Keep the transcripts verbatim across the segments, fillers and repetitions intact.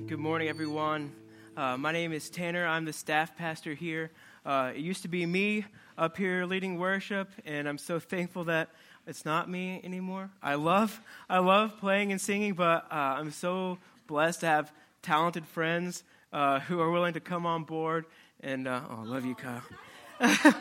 Good morning, everyone. Uh, my name is Tanner. I'm the staff pastor here. Uh, it used to be me up here leading worship, and I'm so thankful that it's not me anymore. I love, I love playing and singing, but uh, I'm so blessed to have talented friends uh, who are willing to come on board. And uh, oh, I love you, Kyle.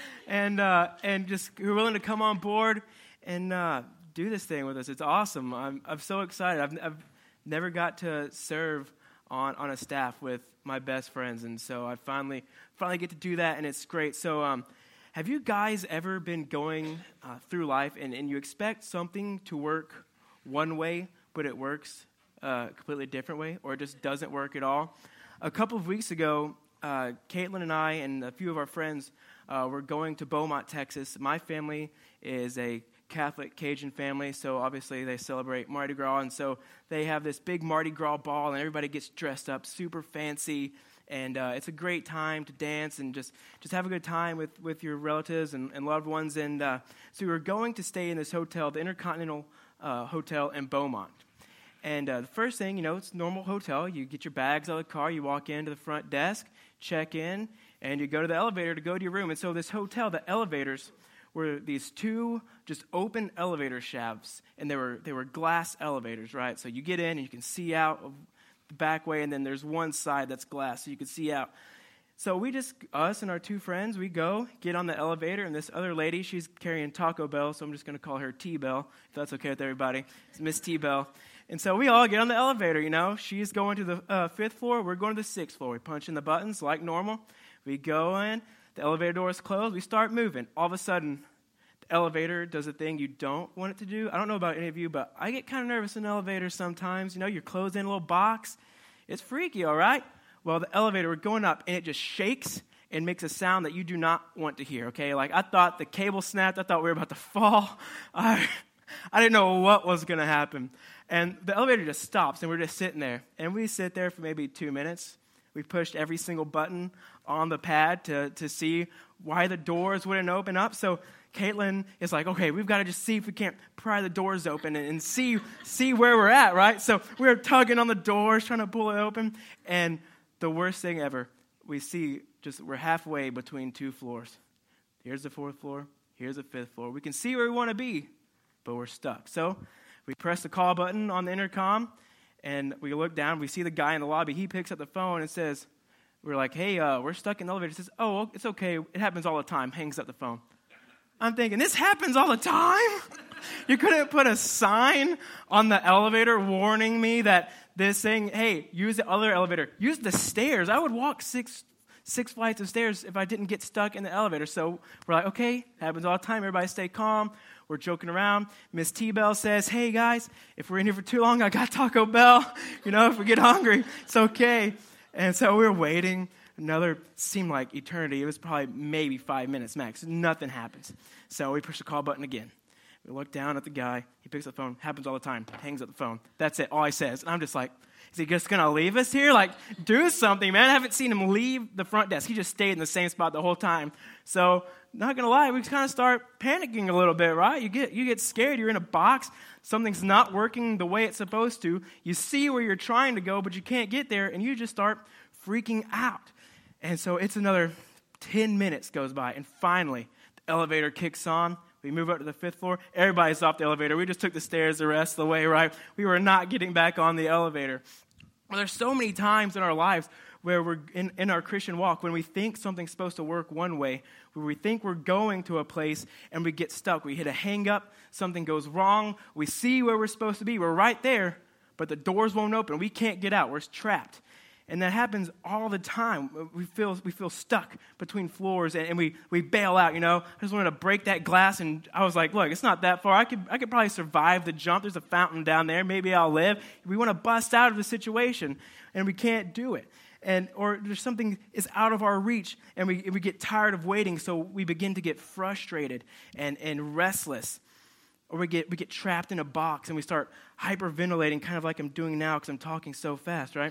and uh, and just who are willing to come on board and uh, do this thing with us. It's awesome. I'm I'm so excited. I've I've never got to serve on, on a staff with my best friends, and so I finally finally get to do that, and it's great. So um, have you guys ever been going uh, through life, and, and you expect something to work one way, but it works uh, a completely different way, or it just doesn't work at all? A couple of weeks ago, uh, Caitlin and I and a few of our friends uh, were going to Beaumont, Texas. My family is a Catholic Cajun family, so obviously they celebrate Mardi Gras, and so they have this big Mardi Gras ball, and everybody gets dressed up super fancy, and uh, it's a great time to dance and just, just have a good time with, with your relatives and, and loved ones, and uh, so we were going to stay in this hotel, the Intercontinental uh, Hotel in Beaumont, and uh, the first thing, you know, it's a normal hotel. You get your bags out of the car, you walk into the front desk, check in, and you go to the elevator to go to your room, and so this hotel, the elevators were these two just open elevator shafts, and they were they were glass elevators, right? So you get in and you can see out of the back way, and then there's one side that's glass, so you can see out. So we just, us and our two friends, we go, get on the elevator, and this other lady, she's carrying Taco Bell, so I'm just going to call her T-Bell, if that's okay with everybody. It's Miss T-Bell. And so we all get on the elevator, you know. She's going to the uh, fifth floor, we're going to the sixth floor. We punch in the buttons like normal. We go in. The elevator door is closed. We start moving. All of a sudden, the elevator does a thing you don't want it to do. I don't know about any of you, but I get kind of nervous in elevators sometimes. You know, you're closed in a little box. It's freaky, all right? Well, the elevator, we're going up, and it just shakes and makes a sound that you do not want to hear, okay? Like, I thought the cable snapped. I thought we were about to fall. I, I didn't know what was going to happen. And the elevator just stops, and we're just sitting there. And we sit there for maybe two minutes. We pushed every single button on the pad to, to see why the doors wouldn't open up. So Caitlin is like, okay, we've got to just see if we can't pry the doors open and, and see see where we're at, right? So we're tugging on the doors, trying to pull it open. And the worst thing ever, we see just we're halfway between two floors. Here's the fourth floor. Here's the fifth floor. We can see where we want to be, but we're stuck. So we press the call button on the intercom, and we look down. We see the guy in the lobby. He picks up the phone and says, we're like, hey, uh, we're stuck in the elevator. He says, oh, it's okay. It happens all the time. Hangs up the phone. I'm thinking, this happens all the time? You couldn't put a sign on the elevator warning me that this thing, hey, use the other elevator. Use the stairs. I would walk six six flights of stairs if I didn't get stuck in the elevator. So we're like, okay, happens all the time. Everybody stay calm. We're joking around. Miss T-Bell says, hey, guys, if we're in here for too long, I got Taco Bell. You know, if we get hungry, it's okay. And so we were waiting. Another seemed like eternity. It was probably maybe five minutes max. Nothing happens. So we push the call button again. We look down at the guy. He picks up the phone. Happens all the time. Hangs up the phone. That's it. All he says. And I'm just like, is he just going to leave us here? Like, do something, man. I haven't seen him leave the front desk. He just stayed in the same spot the whole time. So, not going to lie, we kind of start panicking a little bit, right? You get you get scared. You're in a box. Something's not working the way it's supposed to. You see where you're trying to go, but you can't get there, and you just start freaking out. And so it's another ten minutes goes by, and finally, the elevator kicks on. We move up to the fifth floor. Everybody's off the elevator. We just took the stairs the rest of the way, right? We were not getting back on the elevator. Well, there's so many times in our lives where we're in, in our Christian walk when we think something's supposed to work one way, where we think we're going to a place and we get stuck. We hit a hang up, something goes wrong, we see where we're supposed to be, we're right there, but the doors won't open, we can't get out, we're trapped. And that happens all the time. We feel we feel stuck between floors, and, and we, we bail out, you know. I just wanted to break that glass, and I was like, look, it's not that far. I could I could probably survive the jump. There's a fountain down there. Maybe I'll live. We want to bust out of the situation, and we can't do it. And or there's something is out of our reach, and we we get tired of waiting, so we begin to get frustrated and, and restless. Or we get we get trapped in a box and we start hyperventilating, kind of like I'm doing now because I'm talking so fast, right?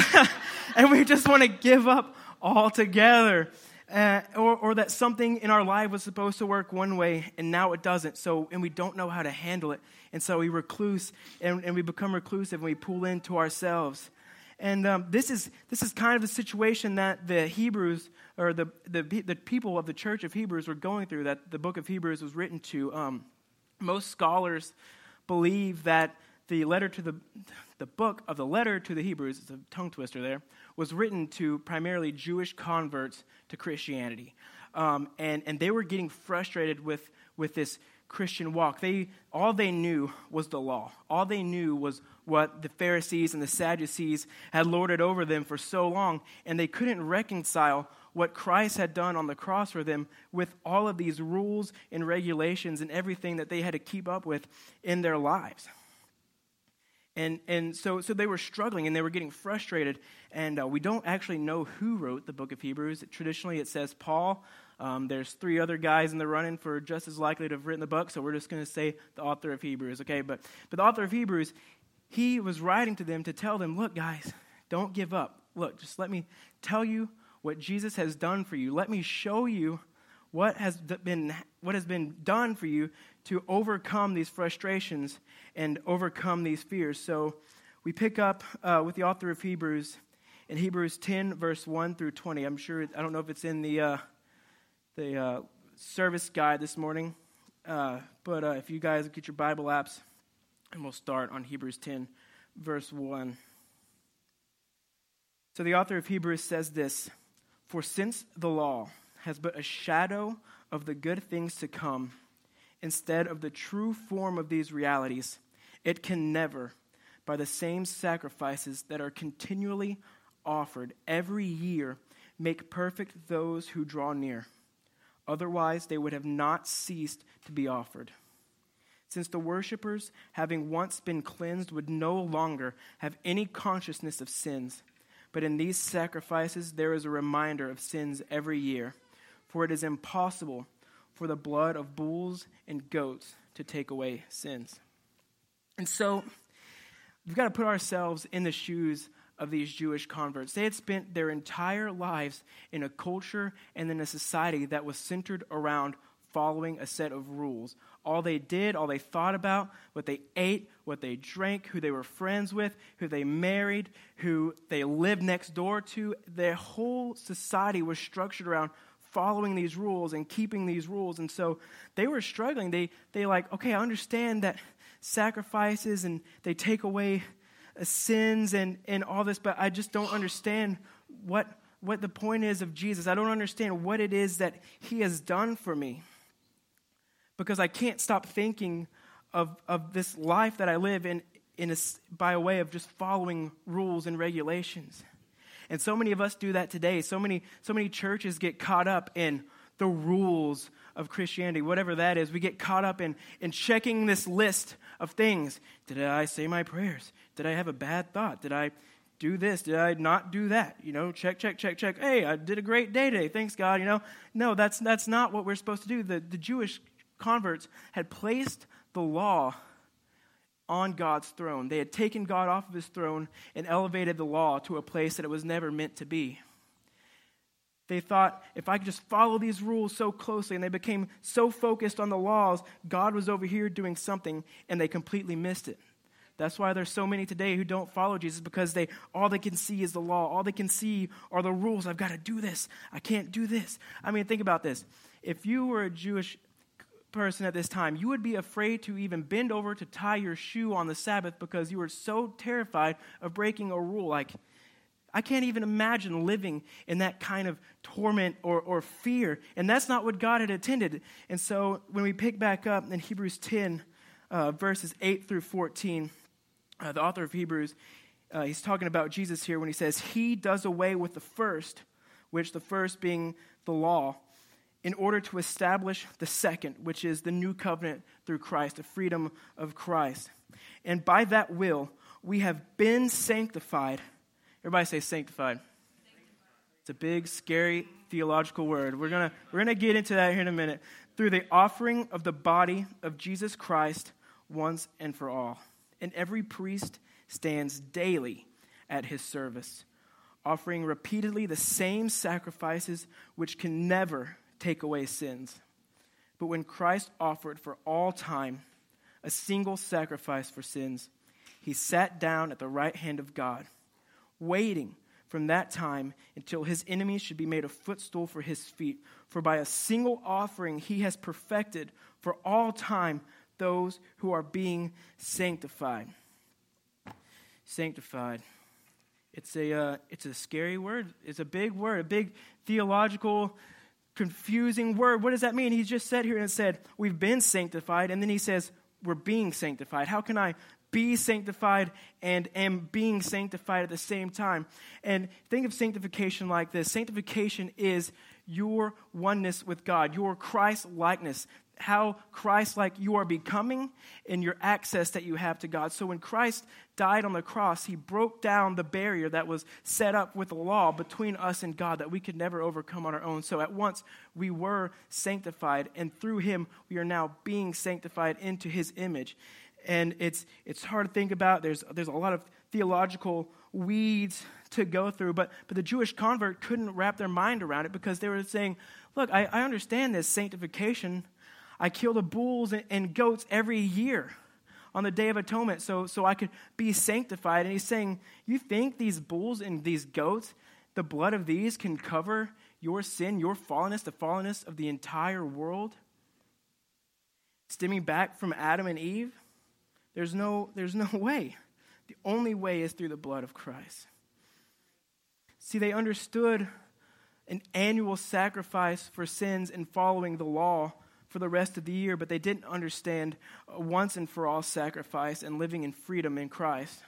And we just want to give up altogether. Uh, or, or that something in our life was supposed to work one way and now it doesn't. So, and we don't know how to handle it. And so we recluse and, and we become reclusive and we pull into ourselves. And um, this is this is kind of the situation that the Hebrews, or the, the the people of the church of Hebrews were going through, that the book of Hebrews was written to. Um, most scholars believe that the letter to the the book of the letter to the Hebrews, it's a tongue twister there, was written to primarily Jewish converts to Christianity. Um, and, and they were getting frustrated with, with this Christian walk. They all they knew was the law. All they knew was what the Pharisees and the Sadducees had lorded over them for so long, and they couldn't reconcile what Christ had done on the cross for them with all of these rules and regulations and everything that they had to keep up with in their lives. And and so so they were struggling, and they were getting frustrated. And uh, we don't actually know who wrote the book of Hebrews. Traditionally, it says Paul. Um, there's three other guys in the running for just as likely to have written the book, so we're just going to say the author of Hebrews, okay? But, but the author of Hebrews, he was writing to them to tell them, look, guys, don't give up. Look, just let me tell you what Jesus has done for you. Let me show you what has been what has been done for you to overcome these frustrations and overcome these fears. So we pick up uh, with the author of Hebrews in Hebrews ten, verse one through twenty. I'm sure, I don't know if it's in the uh, the uh, service guide this morning, uh, but uh, if you guys get your Bible apps, and we'll start on Hebrews ten, verse one. So the author of Hebrews says this: "For since the law has but a shadow of the good things to come, instead of the true form of these realities, it can never, by the same sacrifices that are continually offered every year, make perfect those who draw near. Otherwise, they would have not ceased to be offered. Since the worshipers, having once been cleansed, would no longer have any consciousness of sins, but in these sacrifices there is a reminder of sins every year. For it is impossible for the blood of bulls and goats to take away sins." And so we've got to put ourselves in the shoes of these Jewish converts. They had spent their entire lives in a culture and in a society that was centered around following a set of rules. All they did, all they thought about, what they ate, what they drank, who they were friends with, who they married, who they lived next door to, their whole society was structured around following these rules and keeping these rules. And so they were struggling. They they like, okay, I understand that sacrifices and they take away uh, sins and, and all this, but I just don't understand what what the point is of Jesus. I don't understand what it is that he has done for me, because I can't stop thinking of of this life that I live in in a, by way of just following rules and regulations. And so many of us do that today. So many, so many churches get caught up in the rules of Christianity, whatever that is. We get caught up in, in checking this list of things. Did I say my prayers? Did I have a bad thought? Did I do this? Did I not do that? You know, check, check, check, check. Hey, I did a great day today. Thanks, God. You know, no, that's that's not what we're supposed to do. The, the Jewish converts had placed the law on God's throne. They had taken God off of his throne and elevated the law to a place that it was never meant to be. They thought, if I could just follow these rules so closely, and they became so focused on the laws, God was over here doing something, and they completely missed it. That's why there's so many today who don't follow Jesus, because they all they can see is the law. All they can see are the rules. I've got to do this. I can't do this. I mean, think about this. If you were a Jewish person at this time, you would be afraid to even bend over to tie your shoe on the Sabbath because you were so terrified of breaking a rule. Like, I can't even imagine living in that kind of torment or, or fear. And that's not what God had intended. And so when we pick back up in Hebrews ten, uh, verses eight through fourteen, uh, the author of Hebrews, uh, he's talking about Jesus here when he says, "He does away with the first," which the first being the law, "in order to establish the second, which is the new covenant through Christ, the freedom of Christ. And by that will, we have been sanctified." Everybody say sanctified. Sanctified. It's a big, scary theological word. We're gonna we're gonna get into that here in a minute. "Through the offering of the body of Jesus Christ once and for all. And every priest stands daily at his service, offering repeatedly the same sacrifices which can never take away sins. But when Christ offered for all time a single sacrifice for sins, he sat down at the right hand of God, waiting from that time until his enemies should be made a footstool for his feet. For by a single offering he has perfected for all time those who are being sanctified. Sanctified. It's a uh, it's a scary word. It's a big word, a big theological, confusing word. What does that mean? He just said here and said, we've been sanctified, and then he says, we're being sanctified. How can I be sanctified and am being sanctified at the same time? And think of sanctification like this. Sanctification is your oneness with God, your Christ-likeness, how Christ-like you are becoming and your access that you have to God. So when Christ died on the cross, he broke down the barrier that was set up with the law between us and God that we could never overcome on our own. So at once we were sanctified, and through him we are now being sanctified into his image. And it's it's hard to think about. There's there's a lot of theological weeds to go through, but but the Jewish convert couldn't wrap their mind around it because they were saying, look, I, I understand this sanctification. I kill the bulls and, and goats every year on the Day of Atonement so, so I could be sanctified. And he's saying, you think these bulls and these goats, the blood of these can cover your sin, your fallenness, the fallenness of the entire world? Stemming back from Adam and Eve? There's no, there's no way. The only way is through the blood of Christ. See, they understood an annual sacrifice for sins and following the law for the rest of the year, but they didn't understand a once and for all sacrifice and living in freedom in Christ.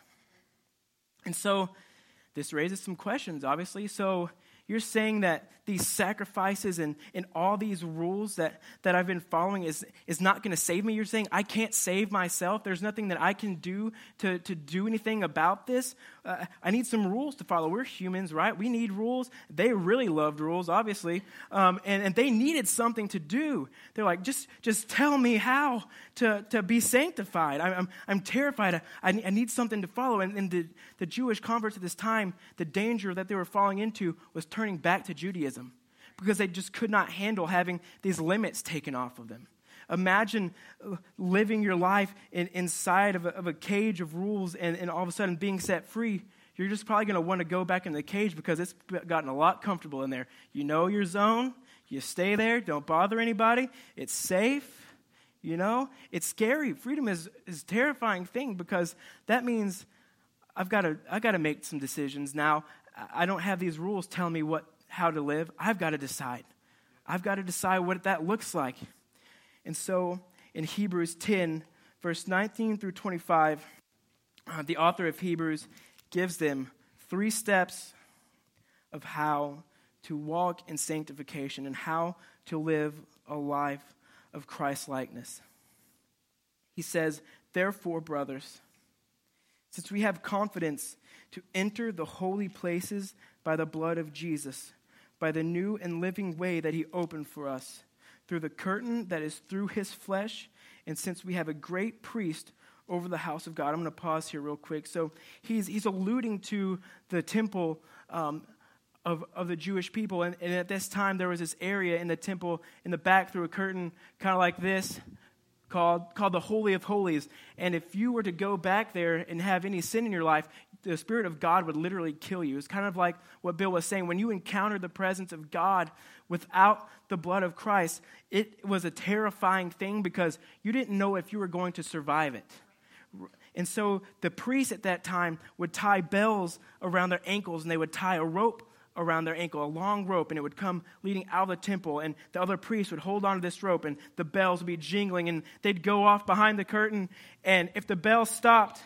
And so this raises some questions, obviously. So you're saying that these sacrifices and, and all these rules that, that I've been following is, is not going to save me? You're saying I can't save myself? There's nothing that I can do to, to do anything about this? Uh, I need some rules to follow. We're humans, right? We need rules. They really loved rules, obviously. Um, and, and they needed something to do. They're like, just, just tell me how to, to be sanctified. I, I'm, I'm terrified. I, I need something to follow. And, and the, the Jewish converts at this time, the danger that they were falling into was turning back to Judaism, because they just could not handle having these limits taken off of them. Imagine living your life in, inside of a, of a cage of rules and, and all of a sudden being set free. You're just probably going to want to go back in the cage because it's gotten a lot comfortable in there. You know your zone. You stay there. Don't bother anybody. It's safe. You know, it's scary. Freedom is, is a terrifying thing because that means I've got to I've got to make some decisions now. I don't have these rules telling me what how to live. I've got to decide. I've got to decide what that looks like. And so in Hebrews ten, verse nineteen through twenty-five, uh, the author of Hebrews gives them three steps of how to walk in sanctification and how to live a life of Christ-likeness. He says, therefore, brothers, since we have confidence to enter the holy places by the blood of Jesus, by the new and living way that he opened for us, through the curtain that is through his flesh, and since we have a great priest over the house of God. I'm going to pause here real quick. So he's he's alluding to the temple um, of, of the Jewish people, and, and at this time there was this area in the temple in the back through a curtain, kind of like this, called called the Holy of Holies. And if you were to go back there and have any sin in your life, the Spirit of God would literally kill you. It's kind of like what Bill was saying. When you encountered the presence of God without the blood of Christ, it was a terrifying thing because you didn't know if you were going to survive it. And so the priests at that time would tie bells around their ankles, and they would tie a rope around their ankle, a long rope, and it would come leading out of the temple, and the other priests would hold on to this rope, and the bells would be jingling, and they'd go off behind the curtain, and if the bell stopped,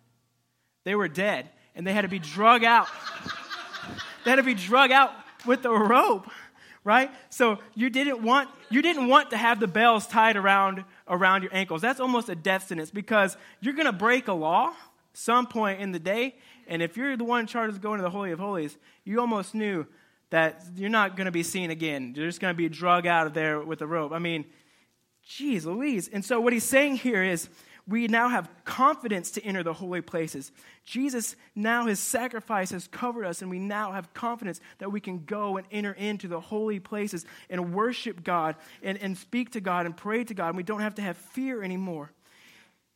they were dead, and they had to be drug out. They had to be drug out with the rope, right? So you didn't want you didn't want to have the bells tied around around your ankles. That's almost a death sentence because you're going to break a law some point in the day, and if you're the one in charge of going to the Holy of Holies, you almost knew that you're not going to be seen again. You're just going to be drug out of there with a rope. I mean, geez Louise. And so what he's saying here is, we now have confidence to enter the holy places. Jesus, now his sacrifice has covered us, and we now have confidence that we can go and enter into the holy places and worship God and, and speak to God and pray to God, and we don't have to have fear anymore.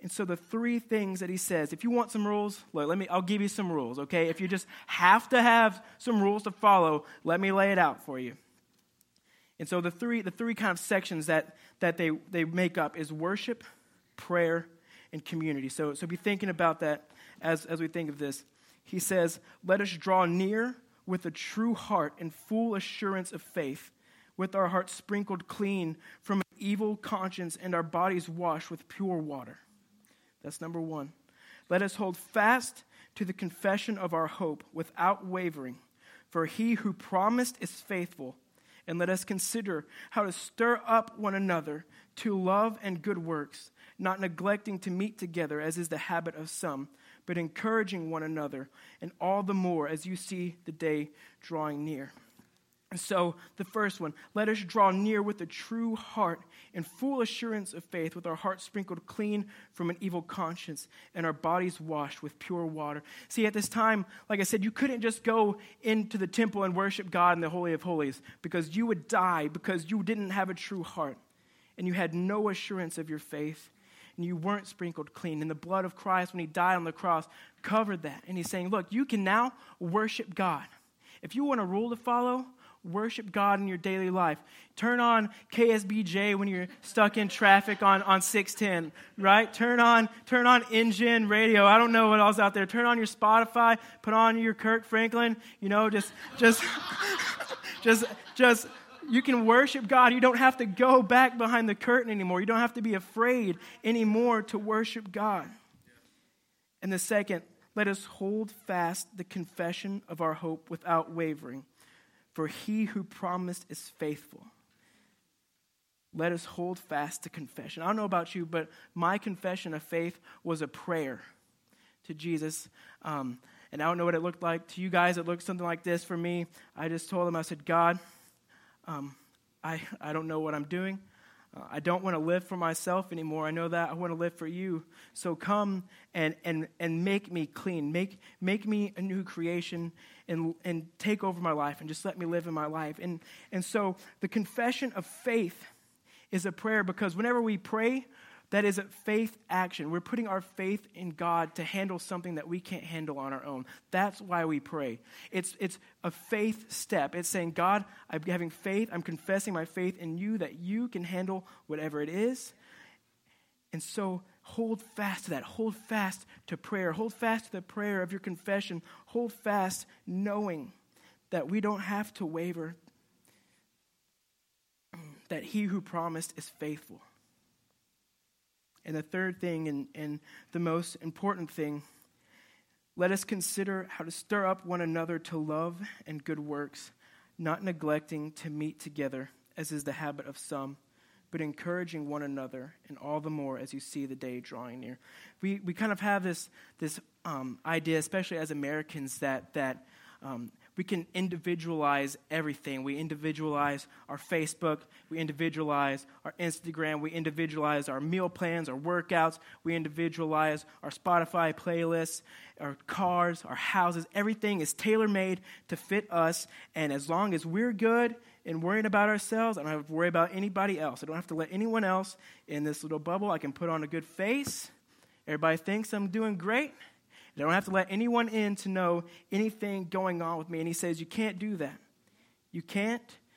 And so the three things that he says, if you want some rules, look, let me, I'll give you some rules, okay? If you just have to have some rules to follow, let me lay it out for you. And so the three, the three kind of sections that, that they, they make up is worship, prayer, and community. So, so be thinking about that as, as we think of this. He says, let us draw near with a true heart and full assurance of faith, with our hearts sprinkled clean from an evil conscience and our bodies washed with pure water. That's number one. Let us hold fast to the confession of our hope without wavering, for he who promised is faithful. And let us consider how to stir up one another to love and good works, not neglecting to meet together, as is the habit of some, but encouraging one another, and all the more as you see the day drawing near. So the first one, let us draw near with a true heart and full assurance of faith, with our hearts sprinkled clean from an evil conscience and our bodies washed with pure water. See, at this time, like I said, you couldn't just go into the temple and worship God in the Holy of Holies, because you would die because you didn't have a true heart and you had no assurance of your faith and you weren't sprinkled clean. And the blood of Christ, when he died on the cross, covered that. And he's saying, look, you can now worship God. If you want a rule to follow, worship God in your daily life. Turn on K S B J when you're stuck in traffic on, on six ten, right? Turn on turn on Engine Radio. I don't know what else out there. Turn on your Spotify. Put on your Kirk Franklin. You know, just just just just you can worship God. You don't have to go back behind the curtain anymore. You don't have to be afraid anymore to worship God. And the second, let us hold fast the confession of our hope without wavering. For he who promised is faithful. Let us hold fast to confession. I don't know about you, but my confession of faith was a prayer to Jesus. Um, and I don't know what it looked like to you guys. It looked something like this for me. I just told him, I said, God, um, I, I don't know what I'm doing. Uh, I don't want to live for myself anymore. I know that. I want to live for you. So come and and and make me clean. Make make me a new creation and and take over my life and just let me live in my life. And and so the confession of faith is a prayer, because whenever we pray, that is a faith action. We're putting our faith in God to handle something that we can't handle on our own. That's why we pray. It's it's a faith step. It's saying, God, I'm having faith. I'm confessing my faith in you that you can handle whatever it is. And so hold fast to that. Hold fast to prayer. Hold fast to the prayer of your confession. Hold fast knowing that we don't have to waver, that he who promised is faithful. And the third thing, and, and the most important thing, let us consider how to stir up one another to love and good works, not neglecting to meet together, as is the habit of some, but encouraging one another, and all the more as you see the day drawing near. We we kind of have this this um, idea, especially as Americans, that that um, we can individualize everything. We individualize our Facebook. We individualize our Instagram. We individualize our meal plans, our workouts. We individualize our Spotify playlists, our cars, our houses. Everything is tailor-made to fit us. And as long as we're good and worrying about ourselves, I don't have to worry about anybody else. I don't have to let anyone else in this little bubble. I can put on a good face. Everybody thinks I'm doing great. I don't have to let anyone in to know anything going on with me. And he says, you can't do that. You can't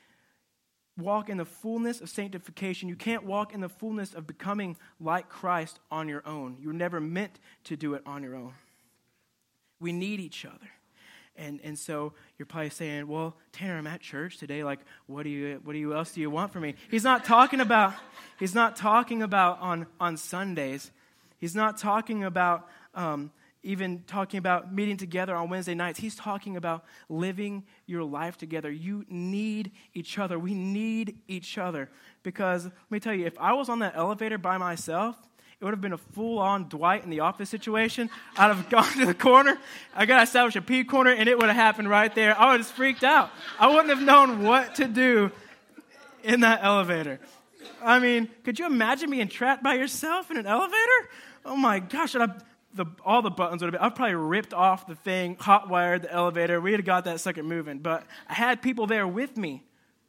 walk in the fullness of sanctification. You can't walk in the fullness of becoming like Christ on your own. You were never meant to do it on your own. We need each other. And and so you're probably saying, well, Tanner, I'm at church today. Like, what do you what do you else do you want from me? He's not talking about he's not talking about on, on Sundays. He's not talking about um even talking about meeting together on Wednesday nights. He's talking about living your life together. You need each other. We need each other. Because let me tell you, if I was on that elevator by myself, it would have been a full-on Dwight in the Office situation. I'd have gone to the corner. I got to establish a P corner, and it would have happened right there. I would have freaked out. I wouldn't have known what to do in that elevator. I mean, could you imagine being trapped by yourself in an elevator? Oh, my gosh. I'd have, The, all the buttons would have been, I've probably ripped off the thing, hot wired the elevator. We would have got that sucker moving. But I had people there with me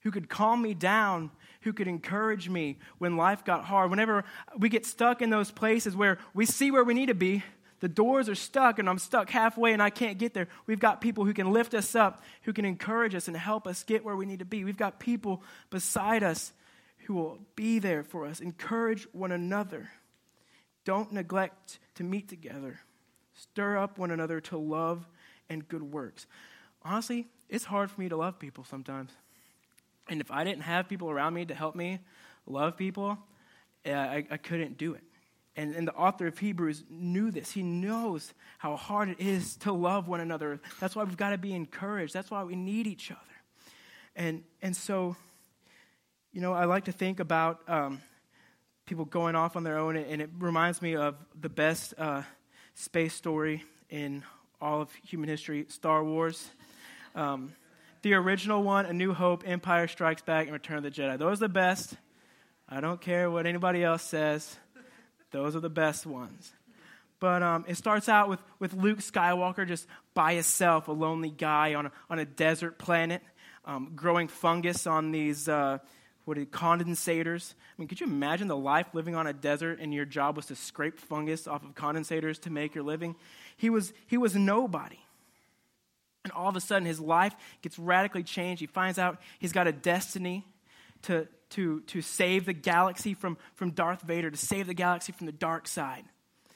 who could calm me down, who could encourage me when life got hard. Whenever we get stuck in those places where we see where we need to be, the doors are stuck and I'm stuck halfway and I can't get there. We've got people who can lift us up, who can encourage us and help us get where we need to be. We've got people beside us who will be there for us. Encourage one another. Don't neglect to meet together. Stir up one another to love and good works. Honestly, it's hard for me to love people sometimes. And if I didn't have people around me to help me love people, uh, I, I couldn't do it. And, and the author of Hebrews knew this. He knows how hard it is to love one another. That's why we've got to be encouraged. That's why we need each other. And and so, you know, I like to think about um, people going off on their own, and it reminds me of the best uh, space story in all of human history, Star Wars. Um, the original one, A New Hope, Empire Strikes Back, and Return of the Jedi. Those are the best. I don't care what anybody else says. Those are the best ones. But um, it starts out with, with Luke Skywalker just by himself, a lonely guy on a, on a desert planet, um, growing fungus on these uh, what are they, condensators. I mean, could you imagine the life living on a desert and your job was to scrape fungus off of condensators to make your living? He was he was nobody. And all of a sudden, his life gets radically changed. He finds out he's got a destiny to, to, to save the galaxy from, from Darth Vader, to save the galaxy from the dark side.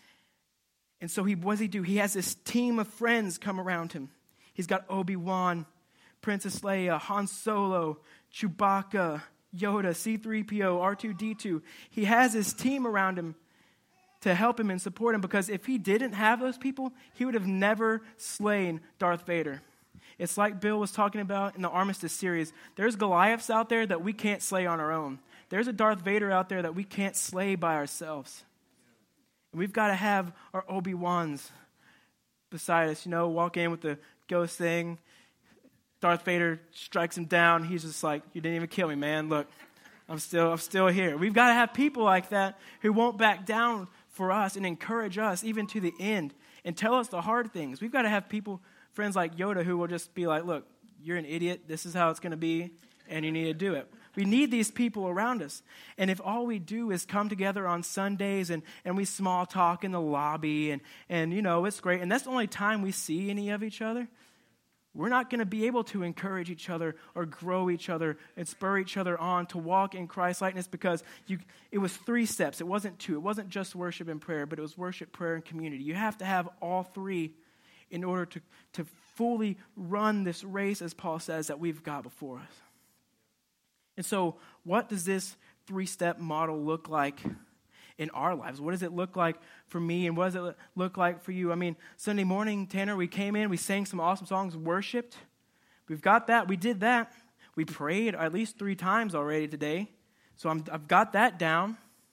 And so he, what does he do? He has this team of friends come around him. He's got Obi-Wan, Princess Leia, Han Solo, Chewbacca, Yoda, C three P O, R two D two. He has his team around him to help him and support him, because if he didn't have those people, he would have never slain Darth Vader. It's like Bill was talking about in the Armistice series. There's Goliaths out there that we can't slay on our own. There's a Darth Vader out there that we can't slay by ourselves. And we've got to have our Obi-Wans beside us, you know, walk in with the ghost thing. Darth Vader strikes him down. He's just like, you didn't even kill me, man. Look, I'm still, I'm still here. We've got to have people like that who won't back down for us and encourage us even to the end and tell us the hard things. We've got to have people, friends like Yoda, who will just be like, look, you're an idiot. This is how it's going to be, and you need to do it. We need these people around us. And if all we do is come together on Sundays and, and we small talk in the lobby and, and, you know, it's great, and that's the only time we see any of each other, we're not going to be able to encourage each other or grow each other and spur each other on to walk in Christ-likeness, because you, it was three steps. It wasn't two. It wasn't just worship and prayer, but it was worship, prayer, and community. You have to have all three in order to, to fully run this race, as Paul says, that we've got before us. And so what does this three-step model look like in our lives? What does it look like for me, and what does it look like for you? I mean, Sunday morning, Tanner, we came in, we sang some awesome songs, worshiped. We've got that. We did that. We prayed at least three times already today. So I'm, I've got that down.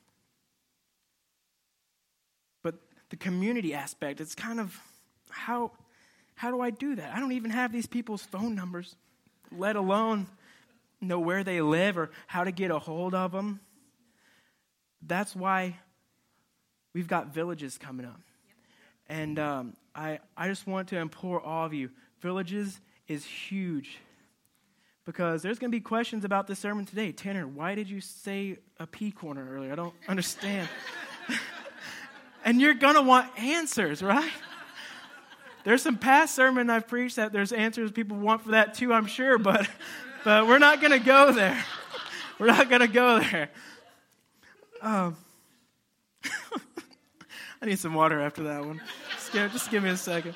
But the community aspect, it's kind of, how, how do I do that? I don't even have these people's phone numbers, let alone know where they live or how to get a hold of them. That's why we've got Villages coming up. Yep. And um, I, I just want to implore all of you, Villages is huge, because there's going to be questions about this sermon today. Tanner, why did you say a pea corner earlier? I don't understand. And you're going to want answers, right? There's some past sermon I've preached that there's answers people want for that too, I'm sure, but but we're not going to go there. We're not going to go there. Um, I need some water after that one. Just give, just give me a second.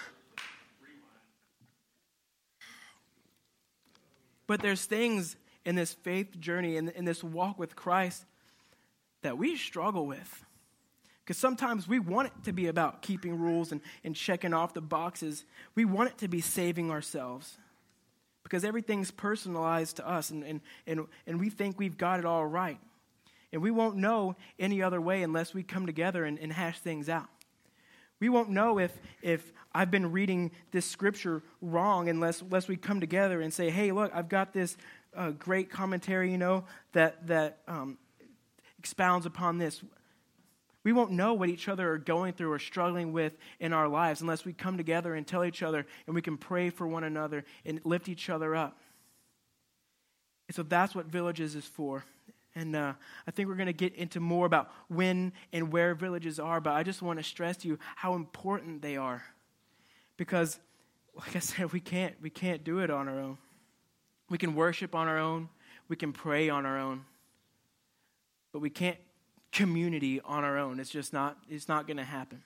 But there's things in this faith journey, in, in this walk with Christ, that we struggle with. Because sometimes we want it to be about keeping rules and, and checking off the boxes. We want it to be saving ourselves. Because everything's personalized to us, and, and, and, and we think we've got it all right. And we won't know any other way unless we come together and, and hash things out. We won't know if if I've been reading this scripture wrong unless, unless we come together and say, hey, look, I've got this uh, great commentary, you know, that, that um, expounds upon this. We won't know what each other are going through or struggling with in our lives unless we come together and tell each other, and we can pray for one another and lift each other up. And so that's what Villages is for. And uh, I think we're going to get into more about when and where Villages are, but I just want to stress to you how important they are. Because, like I said, we can't we can't do it on our own. We can worship on our own. We can pray on our own. But we can't community on our own. It's just not, it's not going to happen.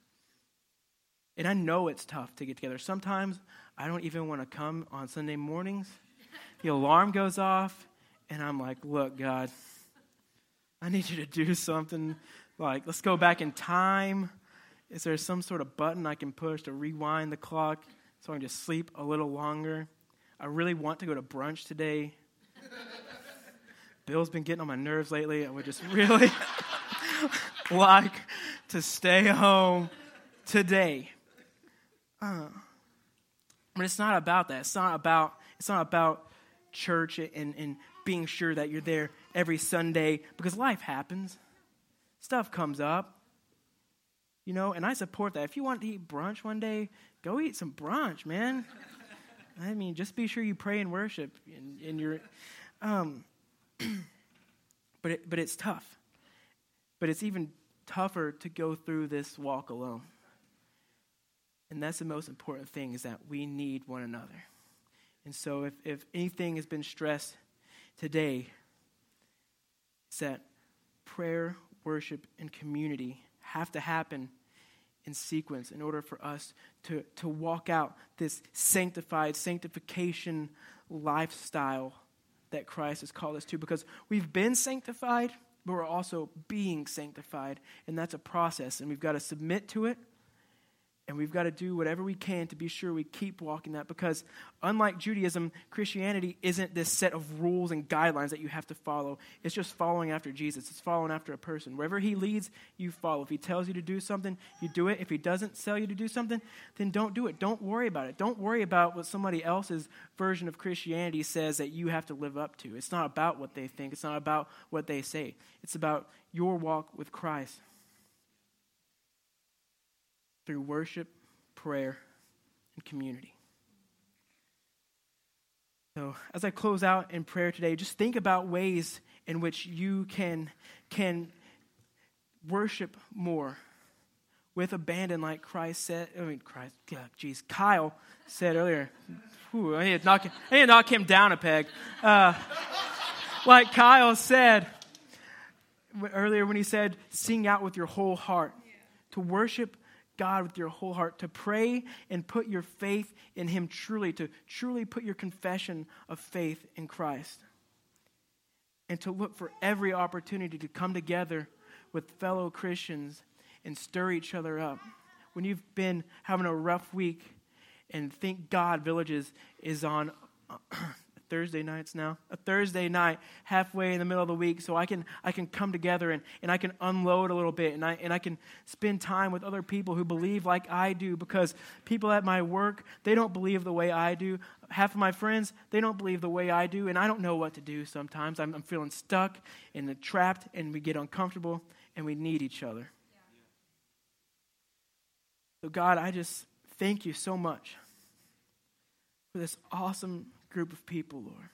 And I know it's tough to get together. Sometimes I don't even want to come on Sunday mornings. The alarm goes off, and I'm like, look, God, I need you to do something. Like, let's go back in time. Is there some sort of button I can push to rewind the clock so I can just sleep a little longer? I really want to go to brunch today. Bill's been getting on my nerves lately. I would just really like to stay home today. Uh, but it's not about that. It's not about it's not about church and, and being sure that you're there every Sunday, because life happens. Stuff comes up. You know, and I support that. If you want to eat brunch one day, go eat some brunch, man. I mean, just be sure you pray and worship in, in your... Um, but it, but it's tough. But it's even tougher to go through this walk alone. And that's the most important thing, is that we need one another. And so if, if anything has been stressed today, it's that prayer, worship, and community have to happen in sequence in order for us to, to walk out this sanctified, sanctification lifestyle that Christ has called us to, because we've been sanctified, but we're also being sanctified, and that's a process, and we've got to submit to it, and we've got to do whatever we can to be sure we keep walking that, because unlike Judaism, Christianity isn't this set of rules and guidelines that you have to follow. It's just following after Jesus. It's following after a person. Wherever he leads, you follow. If he tells you to do something, you do it. If he doesn't tell you to do something, then don't do it. Don't worry about it. Don't worry about what somebody else's version of Christianity says that you have to live up to. It's not about what they think. It's not about what they say. It's about your walk with Christ through worship, prayer, and community. So as I close out in prayer today, just think about ways in which you can, can worship more with abandon, like Christ said. I mean, Christ, yeah, geez, Kyle said earlier. Whew, I need to knock him, I need to knock him down a peg. Uh, like Kyle said earlier when he said, sing out with your whole heart. To worship God with your whole heart, to pray and put your faith in him truly, to truly put your confession of faith in Christ, and to look for every opportunity to come together with fellow Christians and stir each other up. When you've been having a rough week, and thank God Villages is on Thursday nights now, a Thursday night halfway in the middle of the week, so I can I can come together and, and I can unload a little bit, and I and I can spend time with other people who believe like I do, because people at my work, they don't believe the way I do. Half of my friends, they don't believe the way I do, and I don't know what to do sometimes. I'm, I'm feeling stuck and trapped, and we get uncomfortable, and we need each other. So God, I just thank you so much for this awesome group of people, Lord,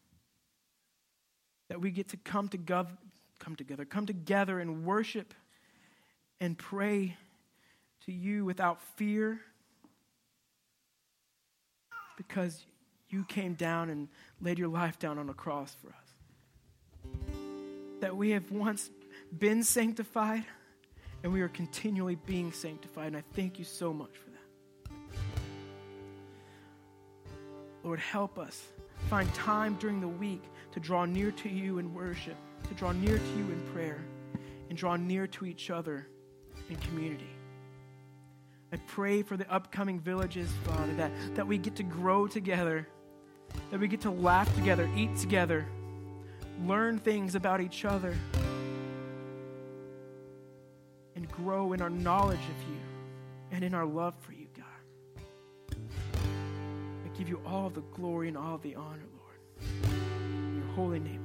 that we get to come together, come together, come together and worship and pray to you without fear, because you came down and laid your life down on a cross for us. That we have once been sanctified, and we are continually being sanctified, and I thank you so much for that. Lord, help us find time during the week to draw near to you in worship, to draw near to you in prayer, and draw near to each other in community. I pray for the upcoming Villages, Father, that, that we get to grow together, that we get to laugh together, eat together, learn things about each other, and grow in our knowledge of you and in our love for you. Give you all the glory and all the honor, Lord. In your holy name.